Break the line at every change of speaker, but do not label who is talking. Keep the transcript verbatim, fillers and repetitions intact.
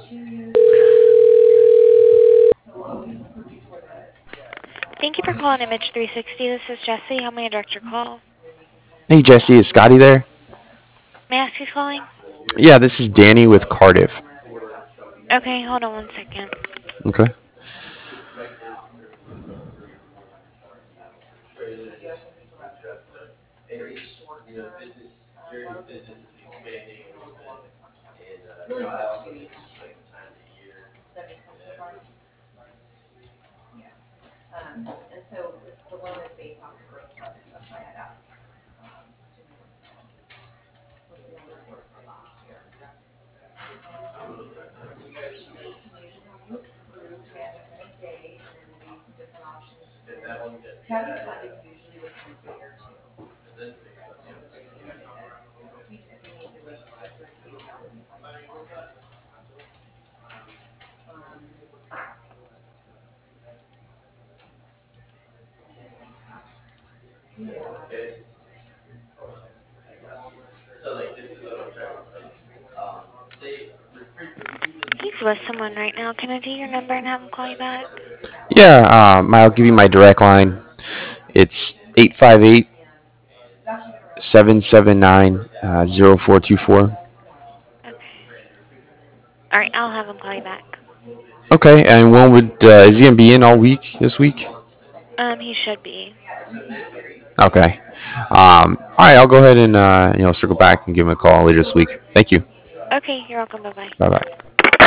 Thank you for calling Image three sixty. This is Jesse. How may I direct your call?
Hey Jesse, is Scotty there?
May I ask who's calling?
Yeah, this is Danny with Cardiff.
Okay, hold on one second.
Okay.
He's with someone right now. Can I do your number and have him call you back?
Yeah, um, I'll give you my direct line. It's eight five eight, seven seven nine, zero four two four.
Okay. All right, I'll have him call you back.
Okay, and when would, uh, is he going to be in all week this week?
Um, he should be.
Okay. Um, all right, I'll go ahead and, uh, you know, circle back and give him a call later this week. Thank you.
Okay, you're welcome. Bye-bye.
Bye bye.